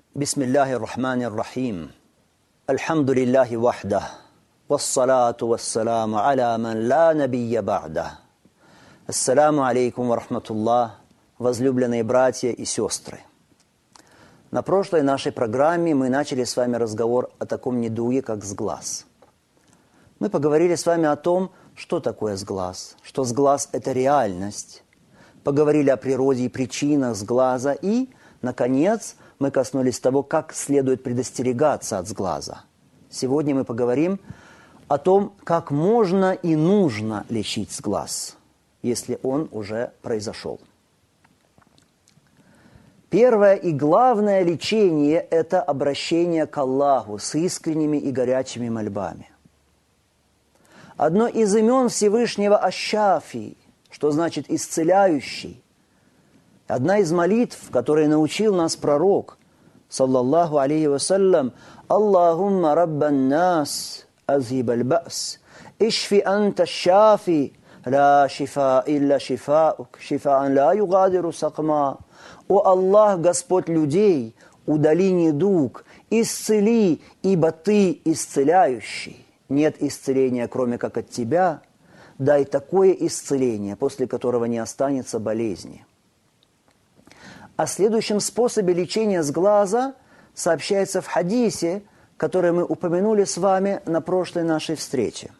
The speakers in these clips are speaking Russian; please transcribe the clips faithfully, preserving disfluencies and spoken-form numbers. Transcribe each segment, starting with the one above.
Бисмиллахи рахмани рахим. Альхамдулиллахи вахда. Вассалату вассаламу аля ман ла набия ба'да. Ассаламу алейкум ва рахматуллах, возлюбленные братья и сестры. На прошлой нашей программе мы начали с вами разговор о таком недуге, как сглаз. Мы поговорили с вами о том, что такое сглаз, что сглаз – это реальность. Поговорили о природе и причинах сглаза и, наконец, мы коснулись того, как следует предостерегаться от сглаза. Сегодня мы поговорим о том, как можно и нужно лечить сглаз, если он уже произошел. Первое и главное лечение – это обращение к Аллаху с искренними и горячими мольбами. Одно из имен Всевышнего Аш-Шафи, что значит «исцеляющий», одна из молитв, которые научил нас пророк, саллаллаху алейхи вассалям, «Аллахумма раббан нас, азхиб аль-ба'с, ишфи анта шафи, ла шифа илля шифаук, шифаан ла югадиру сакма». «О Аллах, Господь людей, удали недуг, исцели, ибо Ты исцеляющий. Нет исцеления, кроме как от Тебя. Дай такое исцеление, после которого не останется болезни». О следующем способе лечения сглаза сообщается в хадисе, который мы упомянули с вами на прошлой нашей встрече.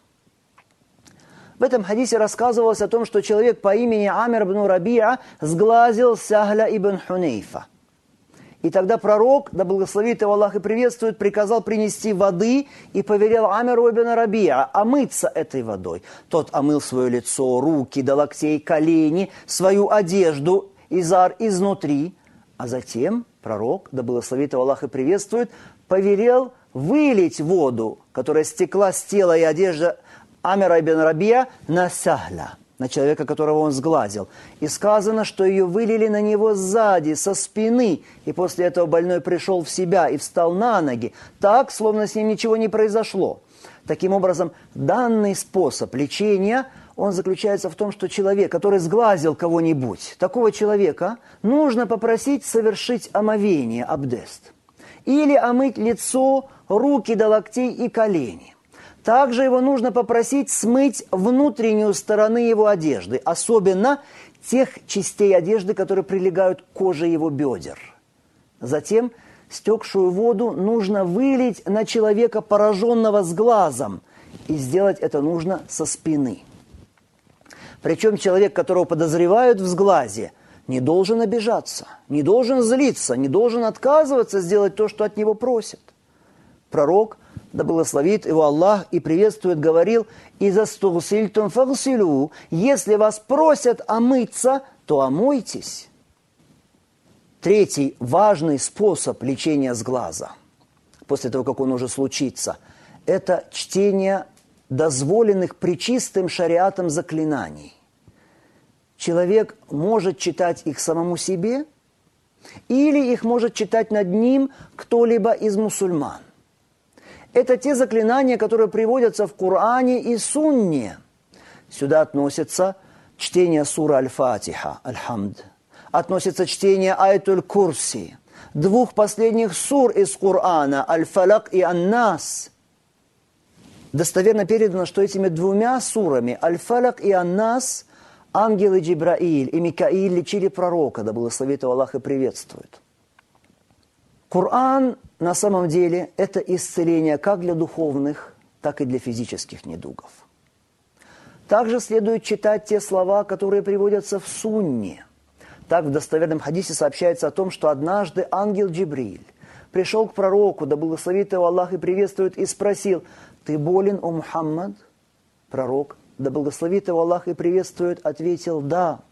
В этом хадисе рассказывалось о том, что человек по имени Амир ибн Раби'а сглазил Сахля ибн Хунейфа. И тогда пророк, да благословит его Аллах и приветствует, приказал принести воды и повелел Амиру ибн Раби'а омыться этой водой. Тот омыл свое лицо, руки до локтей, колени, свою одежду, изар изнутри, а затем пророк, да благословит его Аллах и приветствует, повелел вылить воду, которая стекла с тела и одежды Амира ибн Раби'а на Сахля, на человека, которого он сглазил. И сказано, что ее вылили на него сзади, со спины, и после этого больной пришел в себя и встал на ноги, так, словно с ним ничего не произошло. Таким образом, данный способ лечения, он заключается в том, что человек, который сглазил кого-нибудь, такого человека нужно попросить совершить омовение, абдест, или омыть лицо, руки до локтей и колени. Также его нужно попросить смыть внутреннюю сторону его одежды, особенно тех частей одежды, которые прилегают к коже его бедер. Затем стекшую воду нужно вылить на человека, пораженного сглазом, и сделать это нужно со спины. Причем человек, которого подозревают в сглазе, не должен обижаться, не должен злиться, не должен отказываться сделать то, что от него просят. Пророк, да благословит его Аллах и приветствует, говорил: «Иза стугсильтум фагсилу», если вас просят омыться, то омойтесь. Третий важный способ лечения сглаза, после того, как он уже случится, это чтение дозволенных пречистым шариатом заклинаний. Человек может читать их самому себе, или их может читать над ним кто-либо из мусульман. Это те заклинания, которые приводятся в Коране и Сунне. Сюда относится чтение суры Аль-Фатиха, Аль-Хамд. Относится чтение Аятуль Курси, двух последних сур из Корана, Аль-Фалак и Ан-Нас. Достоверно передано, что этими двумя сурами, Аль-Фалак и Ан-Нас, ангелы Джибраиль и Микаиль лечили пророка, да благословит его Аллах и приветствует. Коран на самом деле это исцеление как для духовных, так и для физических недугов. Также следует читать те слова, которые приводятся в Сунне. Так в достоверном хадисе сообщается о том, что однажды ангел Джибриль пришел к пророку, да благословит его Аллах и приветствует, и спросил: «Ты болен, о Мухаммад?» Пророк, да благословит его Аллах и приветствует, ответил: «Да».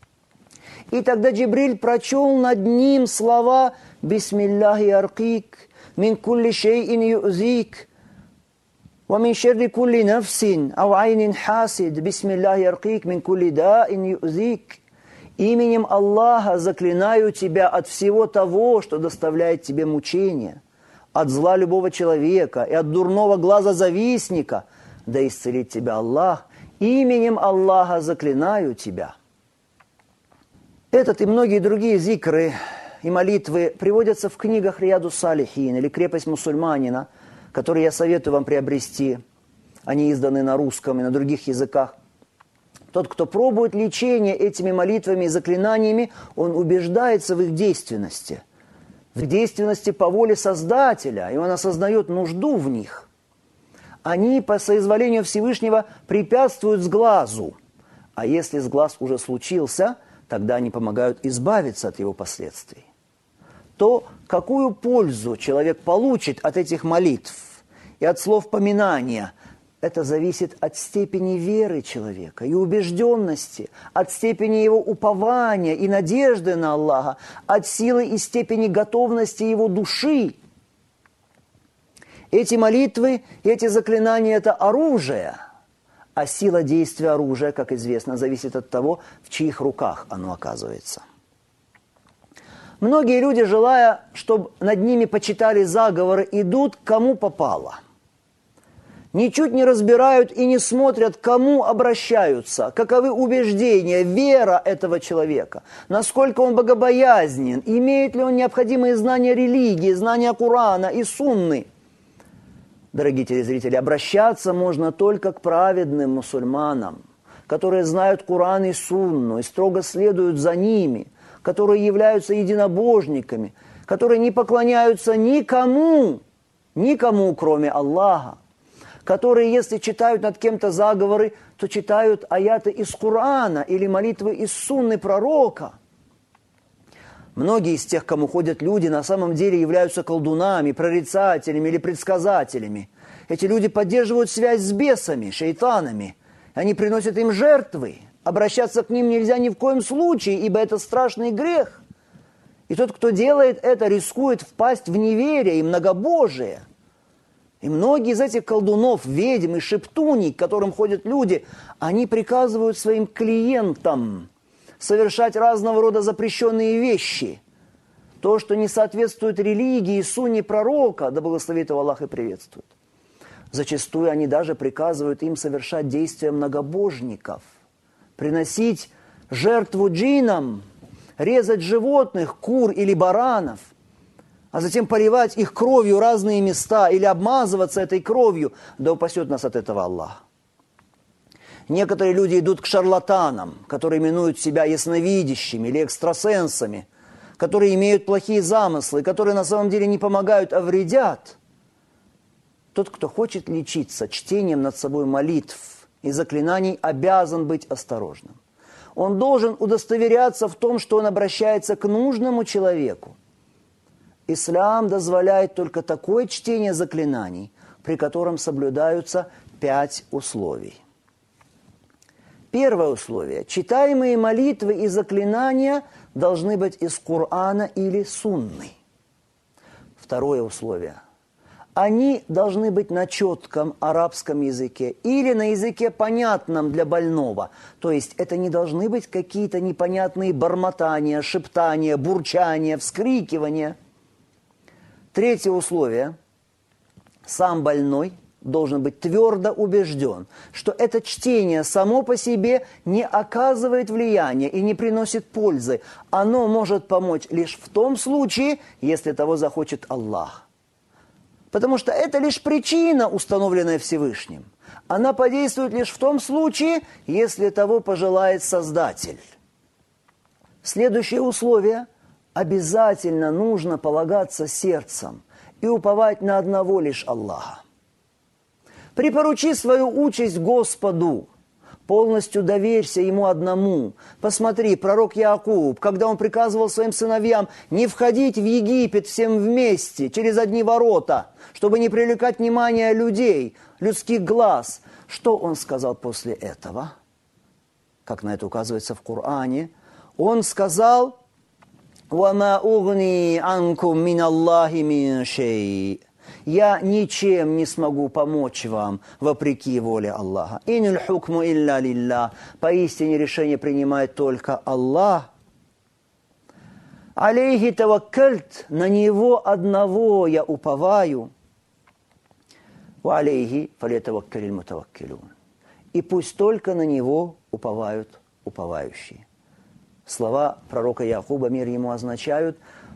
И тогда Джибриль прочел над ним слова: «Бисмиллахи аркик, мин кулли шейин юзик, ва мин шерри кулли нафсин, ау айнин хасид, бисмиллахи аркик, мин кулли даин юзик». Именем Аллаха заклинаю тебя от всего того, что доставляет тебе мучения, от зла любого человека и от дурного глаза завистника, да исцелит тебя Аллах. Именем Аллаха заклинаю тебя. Этот и многие другие зикры и молитвы приводятся в книгах Рияду Салихин или «Крепость мусульманина», которые я советую вам приобрести. Они изданы на русском и на других языках. Тот, кто пробует лечение этими молитвами и заклинаниями, он убеждается в их действенности. В действенности по воле Создателя, и он осознает нужду в них. Они по соизволению Всевышнего препятствуют сглазу. А если сглаз уже случился, тогда они помогают избавиться от его последствий. То, какую пользу человек получит от этих молитв и от слов поминания, это зависит от степени веры человека и убежденности, от степени его упования и надежды на Аллаха, от силы и степени готовности его души. Эти молитвы, эти заклинания – это оружие, а сила действия оружия, как известно, зависит от того, в чьих руках оно оказывается. Многие люди, желая, чтобы над ними почитали заговоры, идут кому попало. Ничуть не разбирают и не смотрят, к кому обращаются, каковы убеждения, вера этого человека, насколько он богобоязнен, имеет ли он необходимые знания религии, знания Корана и Сунны. Дорогие телезрители, обращаться можно только к праведным мусульманам, которые знают Коран и Сунну и строго следуют за ними, которые являются единобожниками, которые не поклоняются никому, никому, кроме Аллаха, которые, если читают над кем-то заговоры, то читают аяты из Корана или молитвы из Сунны пророка. Многие из тех, кому ходят люди, на самом деле являются колдунами, прорицателями или предсказателями. Эти люди поддерживают связь с бесами, шейтанами. Они приносят им жертвы. Обращаться к ним нельзя ни в коем случае, ибо это страшный грех. И тот, кто делает это, рискует впасть в неверие и многобожие. И многие из этих колдунов, ведьм и шептуней, к которым ходят люди, они приказывают своим клиентам совершать разного рода запрещенные вещи. То, что не соответствует религии и сунне пророка, да благословит его Аллах и приветствует. Зачастую они даже приказывают им совершать действия многобожников, приносить жертву джиннам, резать животных, кур или баранов, а затем поливать их кровью разные места или обмазываться этой кровью, да упасет нас от этого Аллах. Некоторые люди идут к шарлатанам, которые именуют себя ясновидящими или экстрасенсами, которые имеют плохие замыслы, которые на самом деле не помогают, а вредят. Тот, кто хочет лечиться чтением над собой молитв и заклинаний, обязан быть осторожным. Он должен удостоверяться в том, что он обращается к нужному человеку. Ислам дозволяет только такое чтение заклинаний, при котором соблюдаются пять условий. Первое условие. Читаемые молитвы и заклинания должны быть из Корана или Сунны. Второе условие. Они должны быть на четком арабском языке или на языке понятном для больного. То есть это не должны быть какие-то непонятные бормотания, шептания, бурчания, вскрикивания. Третье условие. Сам больной должен быть твердо убежден, что это чтение само по себе не оказывает влияния и не приносит пользы. Оно может помочь лишь в том случае, если того захочет Аллах. Потому что это лишь причина, установленная Всевышним. Она подействует лишь в том случае, если того пожелает Создатель. Следующее условие. Обязательно нужно полагаться сердцем и уповать на одного лишь Аллаха. Припоручи свою участь Господу, полностью доверься Ему одному. Посмотри, пророк Яакуб, когда он приказывал своим сыновьям не входить в Египет всем вместе, через одни ворота, чтобы не привлекать внимание людей, людских глаз, что он сказал после этого? Как на это указывается в Коране, он сказал: «Вама угни анкум мин Аллахи мин шей». Я ничем не смогу помочь вам, вопреки воле Аллаха. «Инул хукму илля лилля». Поистине решение принимает только Аллах. «Алейхи таваккальт». На Него одного я уповаю. «Ва алейхи фалятаваккалиль мутаваккилун». И пусть только на Него уповают уповающие. Слова пророка Яакуба, мир ему, означают: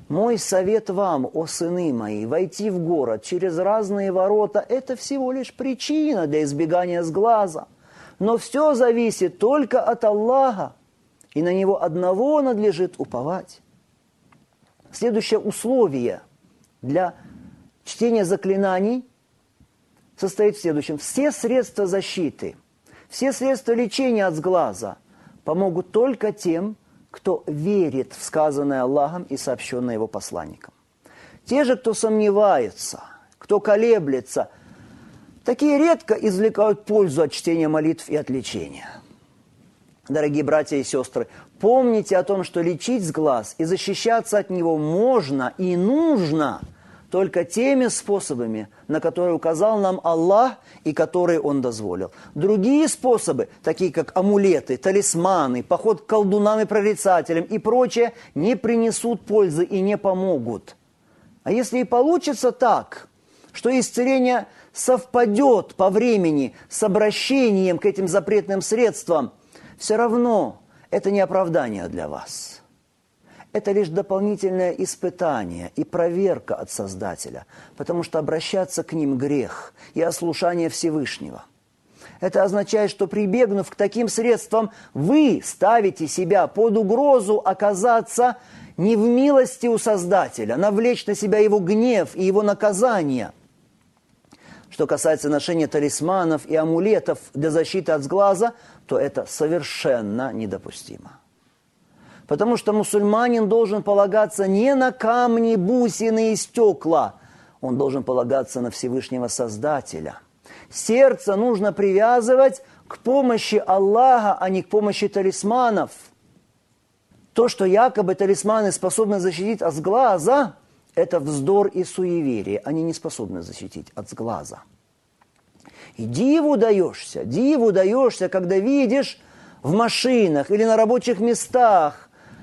Мой совет вам, о сыны мои, войти в город через разные ворота – это всего лишь причина для избегания сглаза. Но все зависит только от Аллаха, и на Него одного надлежит уповать. Следующее условие для чтения заклинаний состоит в следующем. Все средства защиты, все средства лечения от сглаза помогут только тем, кто верит в сказанное Аллахом и сообщенное Его посланником. Те же, кто сомневается, кто колеблется, такие редко извлекают пользу от чтения молитв и от лечения. Дорогие братья и сестры, помните о том, что лечить сглаз и защищаться от него можно и нужно только теми способами, на которые указал нам Аллах и которые Он дозволил. Другие способы, такие как амулеты, талисманы, поход к колдунам и прорицателям и прочее, не принесут пользы и не помогут. А если и получится так, что исцеление совпадет по времени с обращением к этим запретным средствам, все равно это не оправдание для вас. Это лишь дополнительное испытание и проверка от Создателя, потому что обращаться к ним грех и ослушание Всевышнего. Это означает, что прибегнув к таким средствам, вы ставите себя под угрозу оказаться не в милости у Создателя, навлечь на себя его гнев и его наказание. Что касается ношения талисманов и амулетов для защиты от сглаза, то это совершенно недопустимо. Потому что мусульманин должен полагаться не на камни, бусины и стекла. Он должен полагаться на Всевышнего Создателя. Сердце нужно привязывать к помощи Аллаха, а не к помощи талисманов. То, что якобы талисманы способны защитить от сглаза, это вздор и суеверие. Они не способны защитить от сглаза. И диву даешься, диву даешься, когда видишь в машинах или на рабочих местах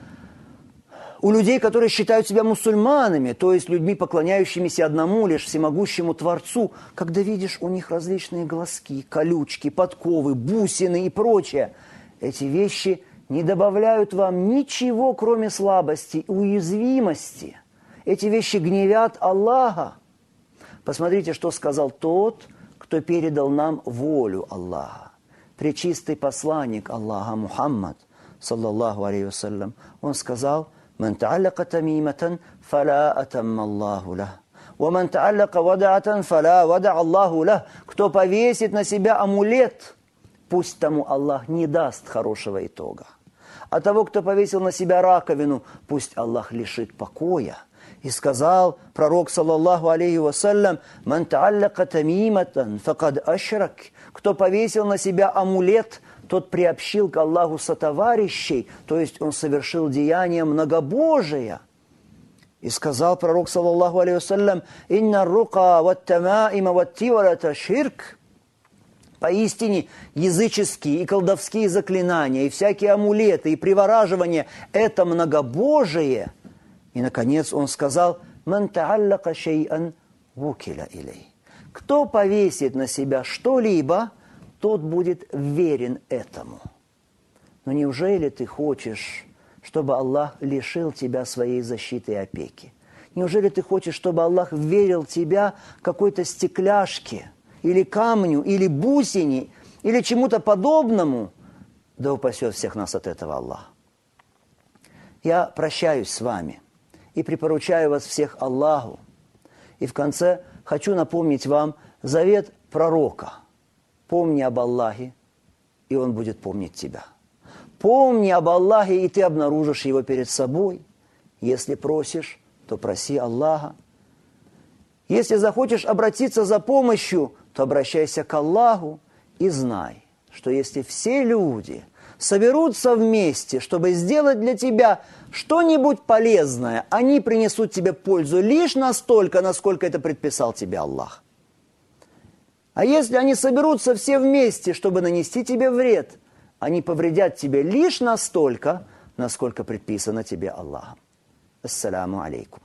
у людей, которые считают себя мусульманами, то есть людьми, поклоняющимися одному лишь всемогущему Творцу, когда видишь у них различные глазки, колючки, подковы, бусины и прочее, эти вещи не добавляют вам ничего, кроме слабости и уязвимости. Эти вещи гневят Аллаха. Посмотрите, что сказал тот, кто передал нам волю Аллаха. Пречистый посланник Аллаха Мухаммад, саллаллаху алейхи вассалям, он сказал: «Ман та'аллака тамиматан, фала атамма Аллаху лах. Ва ман та'аллака вадa'атан, фала вада Аллаху лах». Кто повесит на себя амулет, пусть тому Аллах не даст хорошего итога. А того, кто повесил на себя раковину, пусть Аллах лишит покоя. И сказал пророк, саллаллаху алейхи вассалям: «Ман та'аллака тамиматан, факад ашрак». Кто повесил на себя амулет, тот приобщил к Аллаху сотоварищей, то есть он совершил деяние многобожия. И сказал пророк, саллаллаху алейхи вассалям: «Инна рука ваттамаима ваттиварата ширк». Поистине, языческие и колдовские заклинания, и всякие амулеты, и привораживания – это многобожие. И, наконец, он сказал: «Ман та'аллака шей'ан вукиля илей». Кто повесит на себя что-либо, тот будет верен этому. Но неужели ты хочешь, чтобы Аллах лишил тебя своей защиты и опеки? Неужели ты хочешь, чтобы Аллах верил тебя какой-то стекляшке, или камню, или бусине, или чему-то подобному? Да упасет всех нас от этого Аллах. Я прощаюсь с вами и припоручаю вас всех Аллаху. И в конце хочу напомнить вам завет пророка. Помни об Аллахе, и Он будет помнить тебя. Помни об Аллахе, и ты обнаружишь Его перед собой. Если просишь, то проси Аллаха. Если захочешь обратиться за помощью, то обращайся к Аллаху и знай, что если все люди соберутся вместе, чтобы сделать для тебя что-нибудь полезное, они принесут тебе пользу лишь настолько, насколько это предписал тебе Аллах. А если они соберутся все вместе, чтобы нанести тебе вред, они повредят тебе лишь настолько, насколько предписано тебе Аллахом. Ассаляму алейкум.